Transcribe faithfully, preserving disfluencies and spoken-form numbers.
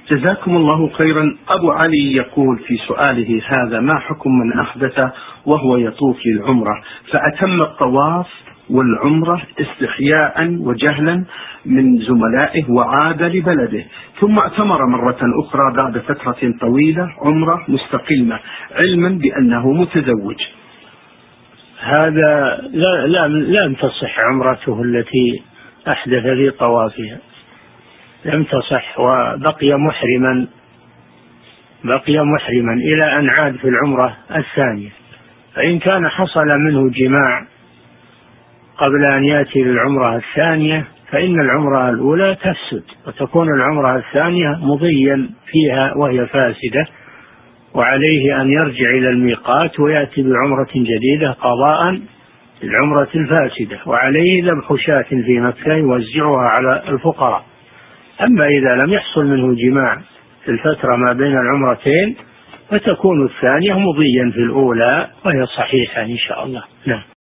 جزاكم الله خيرا. أبو علي يقول في سؤاله هذا: ما حكم من أحدث وهو يطوف للعمرة فأتم الطواف والعمرة استحياء وجهلا من زملائه وعاد لبلده، ثم اعتمر مرة أخرى بعد فترة طويلة عمرة مستقلة علما بأنه متزوج؟ هذا لا لا لم تصح عمرته التي أحدث في طوافها، لم تصح، وبقي محرما بقي محرما إلى أن عاد في العمرة الثانية. فإن كان حصل منه جماع قبل أن يأتي للعمرة الثانية فإن العمرة الأولى تفسد، وتكون العمرة الثانية مضيا فيها وهي فاسدة، وعليه أن يرجع إلى الميقات ويأتي بعمرة جديدة قضاء العمرة الفاسدة، وعليه ذبح شاة في مكة يوزعها على الفقراء. أما إذا لم يحصل منه جماع في الفترة ما بين العمرتين فتكون الثانية مضيا في الأولى وهي صحيحة إن شاء الله. نعم.